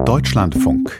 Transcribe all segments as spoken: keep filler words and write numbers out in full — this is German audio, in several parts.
Deutschlandfunk.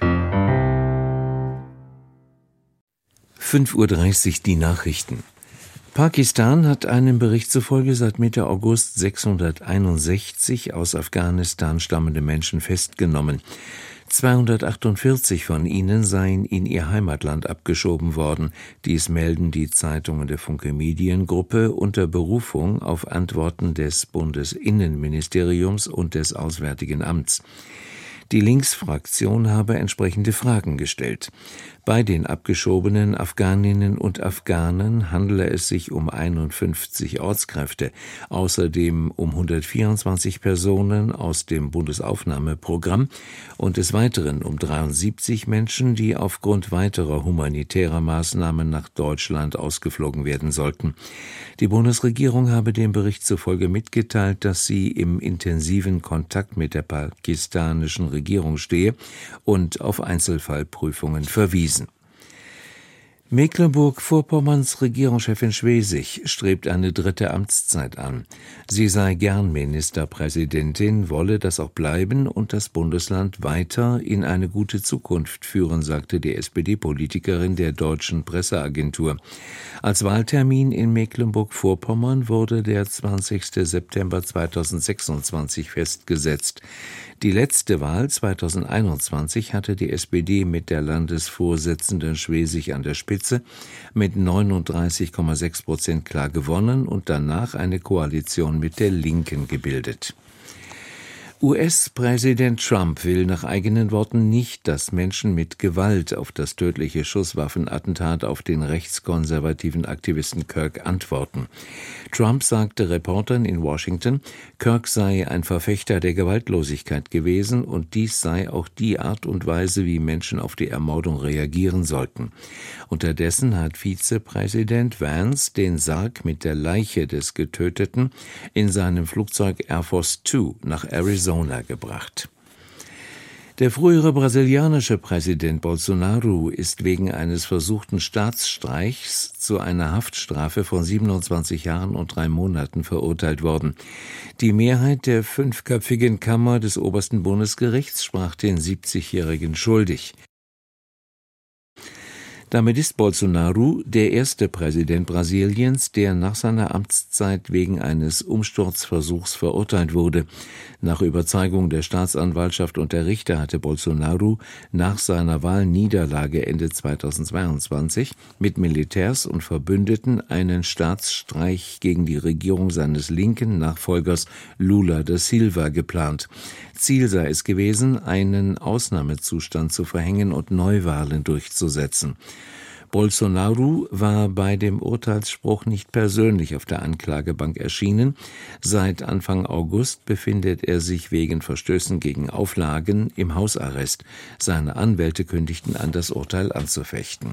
fünf Uhr dreißig die Nachrichten. Pakistan hat einem Bericht zufolge seit Mitte August sechshunderteinundsechzig aus Afghanistan stammende Menschen festgenommen. zweihundertachtundvierzig von ihnen seien in ihr Heimatland abgeschoben worden. Dies melden die Zeitungen der Funke Mediengruppe unter Berufung auf Antworten des Bundesinnenministeriums und des Auswärtigen Amts. Die Linksfraktion habe entsprechende Fragen gestellt. Bei den abgeschobenen Afghaninnen und Afghanen handele es sich um einundfünfzig Ortskräfte, außerdem um hundertvierundzwanzig Personen aus dem Bundesaufnahmeprogramm und des Weiteren um dreiundsiebzig Menschen, die aufgrund weiterer humanitärer Maßnahmen nach Deutschland ausgeflogen werden sollten. Die Bundesregierung habe dem Bericht zufolge mitgeteilt, dass sie im intensiven Kontakt mit der pakistanischen Regierung stehe und auf Einzelfallprüfungen verwiesen. Mecklenburg-Vorpommerns Regierungschefin Schwesig strebt eine dritte Amtszeit an. Sie sei gern Ministerpräsidentin, wolle das auch bleiben und das Bundesland weiter in eine gute Zukunft führen, sagte die S P D-Politikerin der Deutschen Presseagentur. Als Wahltermin in Mecklenburg-Vorpommern wurde der zwanzigster September zweitausendsechsundzwanzig festgesetzt. Die letzte Wahl zweitausendeinundzwanzig hatte die S P D mit der Landesvorsitzenden Schwesig an der Spitze mit neununddreißig Komma sechs Prozent klar gewonnen und danach eine Koalition mit der Linken gebildet. U S-Präsident Trump will nach eigenen Worten nicht, dass Menschen mit Gewalt auf das tödliche Schusswaffenattentat auf den rechtskonservativen Aktivisten Kirk antworten. Trump sagte Reportern in Washington, Kirk sei ein Verfechter der Gewaltlosigkeit gewesen und dies sei auch die Art und Weise, wie Menschen auf die Ermordung reagieren sollten. Unterdessen hat Vizepräsident Vance den Sarg mit der Leiche des Getöteten in seinem Flugzeug Air Force zwei nach Arizona gebracht. Der frühere brasilianische Präsident Bolsonaro ist wegen eines versuchten Staatsstreichs zu einer Haftstrafe von siebenundzwanzig Jahren und drei Monaten verurteilt worden. Die Mehrheit der fünfköpfigen Kammer des obersten Bundesgerichts sprach den siebzigjährigen schuldig. Damit ist Bolsonaro der erste Präsident Brasiliens, der nach seiner Amtszeit wegen eines Umsturzversuchs verurteilt wurde. Nach Überzeugung der Staatsanwaltschaft und der Richter hatte Bolsonaro nach seiner Wahlniederlage Ende zweitausendzweiundzwanzig mit Militärs und Verbündeten einen Staatsstreich gegen die Regierung seines linken Nachfolgers Lula da Silva geplant. Ziel sei es gewesen, einen Ausnahmezustand zu verhängen und Neuwahlen durchzusetzen. Bolsonaro war bei dem Urteilsspruch nicht persönlich auf der Anklagebank erschienen. Seit Anfang August befindet er sich wegen Verstößen gegen Auflagen im Hausarrest. Seine Anwälte kündigten an, das Urteil anzufechten.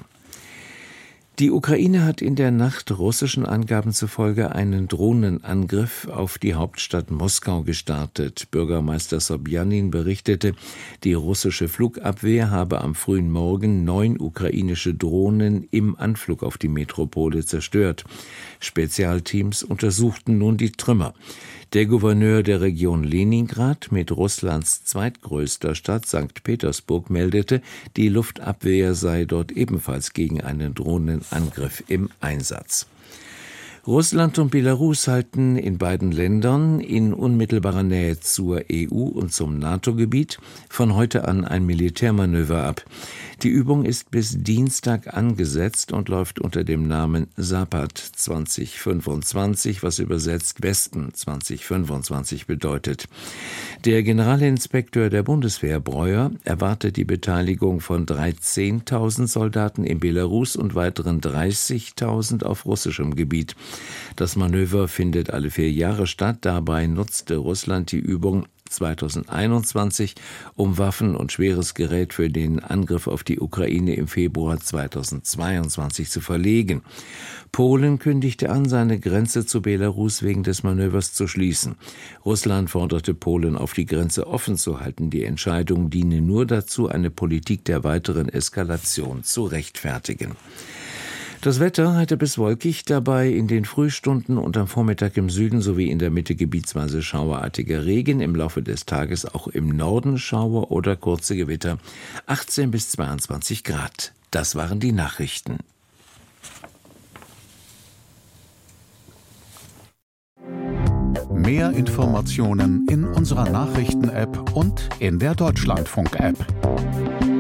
Die Ukraine hat in der Nacht russischen Angaben zufolge einen Drohnenangriff auf die Hauptstadt Moskau gestartet. Bürgermeister Sobjanin berichtete, die russische Flugabwehr habe am frühen Morgen neun ukrainische Drohnen im Anflug auf die Metropole zerstört. Spezialteams untersuchten nun die Trümmer. Der Gouverneur der Region Leningrad mit Russlands zweitgrößter Stadt Sankt Petersburg meldete, die Luftabwehr sei dort ebenfalls gegen einen Drohnenangriff im Einsatz. Russland und Belarus halten in beiden Ländern in unmittelbarer Nähe zur E U und zum NATO-Gebiet von heute an ein Militärmanöver ab. Die Übung ist bis Dienstag angesetzt und läuft unter dem Namen Zapad zwanzig fünfundzwanzig, was übersetzt Westen zwanzig fünfundzwanzig bedeutet. Der Generalinspekteur der Bundeswehr, Breuer, erwartet die Beteiligung von dreizehntausend Soldaten in Belarus und weiteren dreißigtausend auf russischem Gebiet. Das Manöver findet alle vier Jahre statt. Dabei nutzte Russland die Übung zweitausendeinundzwanzig, um Waffen und schweres Gerät für den Angriff auf die Ukraine im Februar zweitausendzweiundzwanzig zu verlegen. Polen kündigte an, seine Grenze zu Belarus wegen des Manövers zu schließen. Russland forderte Polen auf, die Grenze offen zu halten. Die Entscheidung diene nur dazu, eine Politik der weiteren Eskalation zu rechtfertigen. Das Wetter heute bis wolkig, dabei in den Frühstunden und am Vormittag im Süden sowie in der Mitte gebietsweise schauerartiger Regen, im Laufe des Tages auch im Norden Schauer oder kurze Gewitter. achtzehn bis zweiundzwanzig Grad. Das waren die Nachrichten. Mehr Informationen in unserer Nachrichten-App und in der Deutschlandfunk-App.